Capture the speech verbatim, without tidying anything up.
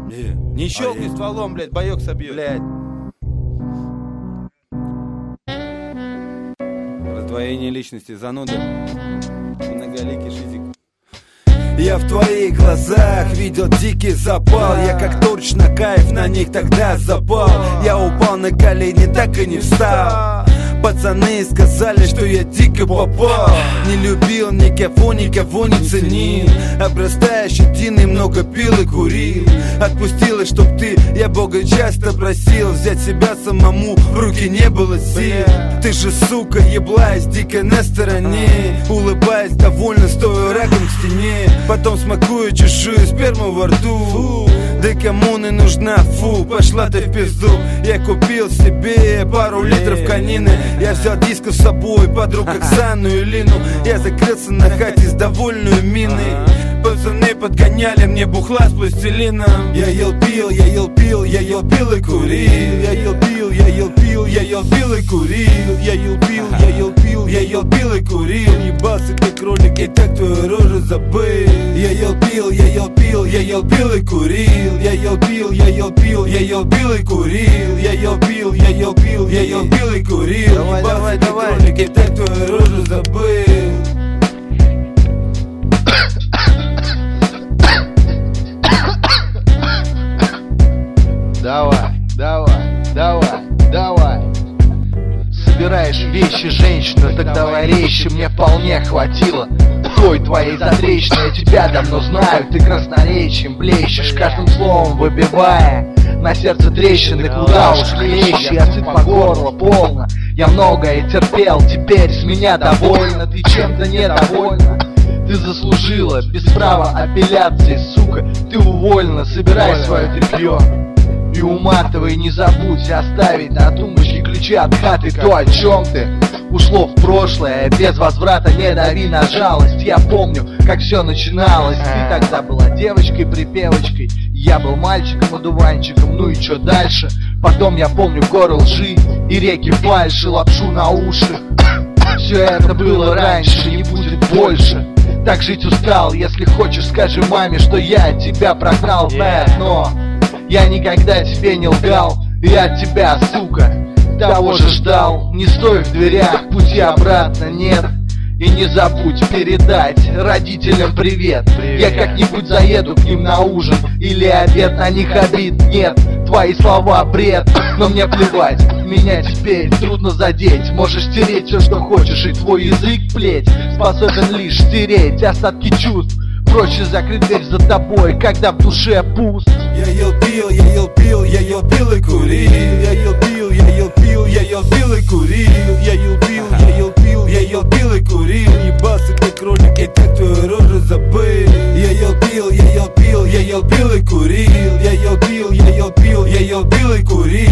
Не щелкай стволом, блядь, боек собьет. Блядь. Раздвоение личности, зануда. Многоликий шизик. Я в твоих глазах видел дикий запал. Я как точно кайф на них тогда запал. Я упал на колени, так и не встал. Пацаны сказали, что я дико попал. Не любил никого, никого не ценил. Обрастая щетиной, много пил и курил. Отпустила, чтоб ты, я Бога часто просил. Взять себя самому, в руки не было сил. Ты же, сука, еблась, дико на стороне. Улыбаясь, довольно стою раком к стене. Потом смакую чужую сперму во рту. Да кому не нужна, фу, пошла ты в пизду. Я купил себе пару литров конины. Я взял диско с собой, подруг Оксану и Лину. Я закрылся на хате с довольной миной. Пацаны подгоняли мне бухла с пластилином. Я ел, пил, я ел, пил, я ел, пил и курил. Я ел, пил, я ел, пил, я ел, пил и курил. Я ел, пил, я ел, пил, я ел, пил и курил. Ебался ты, кролик, и так твою рожу забыл. Я ел, пил, я ел, пил, я ел, пил и курил. Я ел, пил, я ел, пил, я ел, пил и курил. Я ел, пил, я ел, пил, я ел, пил и курил. Давай, давай, давай. Кролик, и так твою рожу забыл. Давай, давай, давай, давай. Собираешь вещи, женщина, так давай речи. Мне вполне хватило той твоей затрещины. Я тебя давно знаю, ты красноречием блещешь, каждым словом выбивая на сердце трещины, куда уж клещи. Я сыт по горло полно, я многое терпел, теперь с меня довольна. Ты чем-то недовольна, ты заслужила без права апелляции, сука. Ты уволена, собирай свое тряпье и уматывай, не забудь оставить на тумбочке ключи от хаты. То, о чем ты, ушло в прошлое, без возврата, не дави на жалость. Я помню, как все начиналось. Ты тогда была девочкой-припевочкой, я был мальчиком-одуванчиком. Ну и что дальше? Потом я помню горы лжи и реки фальши, лапшу на уши. Все это было раньше, не будет больше. Так жить устал, если хочешь, скажи маме, что я от тебя прогнал. Знает, но я никогда тебе не лгал, и от тебя, сука, того же ждал. Не стой в дверях, пути обратно нет. И не забудь передать родителям привет. Я как-нибудь заеду к ним на ужин или обед, на них обид нет. Твои слова бред, но мне плевать, меня теперь трудно задеть. Можешь стереть все, что хочешь, и твой язык, плеть, способен лишь стереть остатки чувств. Проще закрыть дверь за тобой, когда в душе пуст. Я ел, пил, я ел, пил, я ел, пил и курил. Я ел, пил, я ел, пил, я ел, пил и курил. Я ел, пил, я ел, пил, я ел, пил и курил. Ебался ты, кролик, и так твою рожу забыл. Я ел, пил, я ел, пил, я ел, пил и курил. Я ел, пил, я ел, пил, я ел, пил и курил.